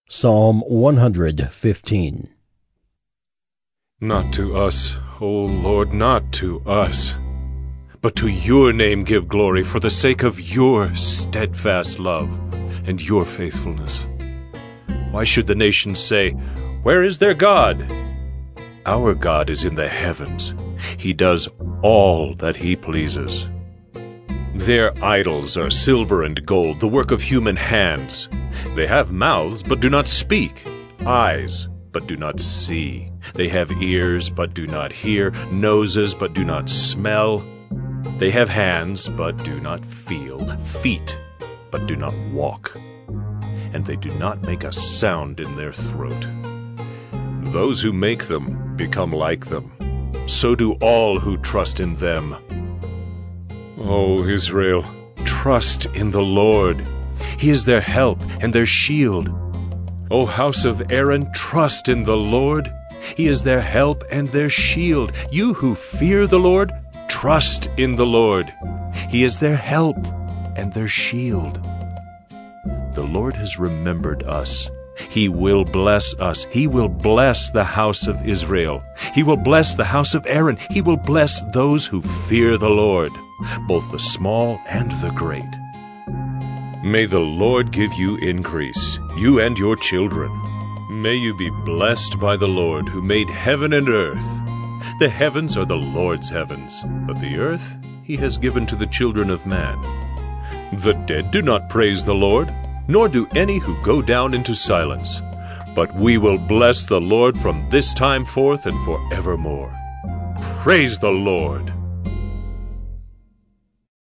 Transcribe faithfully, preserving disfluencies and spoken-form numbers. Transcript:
Psalm one hundred fifteen. Not to us, O Lord, not to us, but to your name give glory for the sake of your steadfast love and your faithfulness. Why should the nations say, "Where is their God?" Our God is in the heavens. He does all that he pleases. Their idols are silver and gold, the work of human hands. They have mouths, but do not speak, eyes, but do not see. They have ears, but do not hear, noses, but do not smell. They have hands, but do not feel, feet, but do not walk. And they do not make a sound in their throat. Those who make them become like them. So do all who trust in them. O Israel, trust in the Lord. He is their help and their shield. O house of Aaron, trust in the Lord. He is their help and their shield. You who fear the Lord, trust in the Lord. He is their help and their shield. The Lord has remembered us. He will bless us. He will bless the house of Israel. He will bless the house of Aaron. He will bless those who fear the Lord, both the small and the great. May the Lord give you increase, you and your children. May you be blessed by the Lord who made heaven and earth. The heavens are the Lord's heavens, but the earth he has given to the children of man. The dead do not praise the Lord, nor do any who go down into silence. But we will bless the Lord from this time forth and forevermore. Praise the Lord!